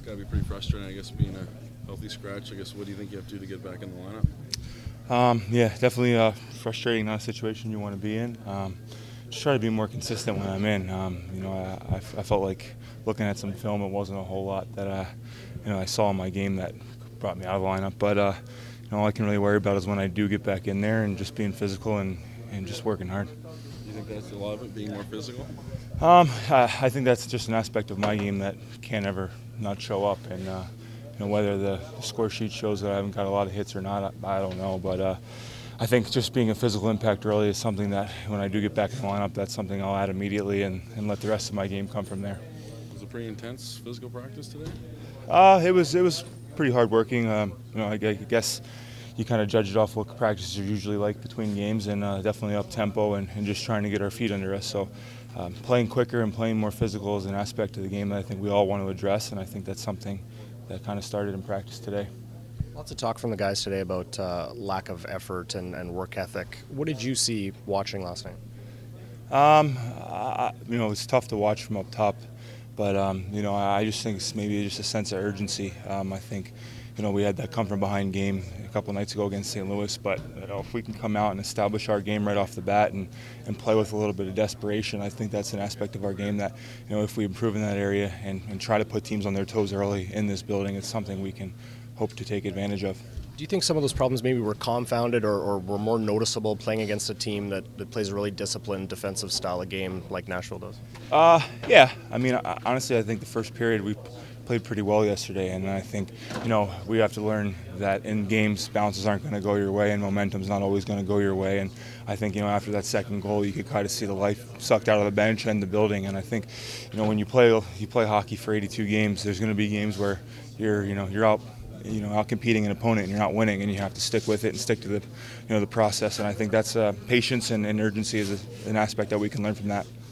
Got to be pretty frustrating, I guess, being a healthy scratch. I guess, what do you think you have to do to get back in the lineup? Yeah, definitely frustrating, not a situation you want to be in. Just try to be more consistent when I'm in. I felt like looking at some film, it wasn't a whole lot that I saw in my game that brought me out of the lineup. But all I can really worry about is when I do get back in there and just being physical and just working hard. Do you think that's a lot of it, being more physical? I think that's just an aspect of my game that can't ever not show up. And whether the score sheet shows that I haven't got a lot of hits or not, I don't know. But I think just being a physical impact early is something that when I do get back in the lineup, that's something I'll add immediately and let the rest of my game come from there. Was it pretty intense physical practice today? It was pretty hard working. I guess you kind of judge it off what practices are usually like between games, and definitely up tempo and just trying to get our feet under us. So playing quicker and playing more physical is an aspect of the game that I think we all want to address, and I think that's something that kind of started in practice today. Lots of talk from the guys today about lack of effort and work ethic. What did you see watching last night? It's tough to watch from up top, but I just think it's maybe just a sense of urgency. I think we had that come from behind game a couple of nights ago against St. Louis, but if we can come out and establish our game right off the bat and play with a little bit of desperation, I think that's an aspect of our game that if we improve in that area and try to put teams on their toes early in this building, it's something we can hope to take advantage of. Do you think some of those problems maybe were confounded or were more noticeable playing against a team that plays a really disciplined defensive style of game like Nashville does? Yeah. Honestly, I think the first period we played pretty well yesterday, and I think we have to learn that in games bounces aren't going to go your way and momentum's not always going to go your way. And I think after that second goal, you could kind of see the life sucked out of the bench and the building. And I think when you play hockey for 82 games, there's going to be games where you're out competing an opponent and you're not winning, and you have to stick with it and stick to the process. And I think that's patience and urgency is an aspect that we can learn from that.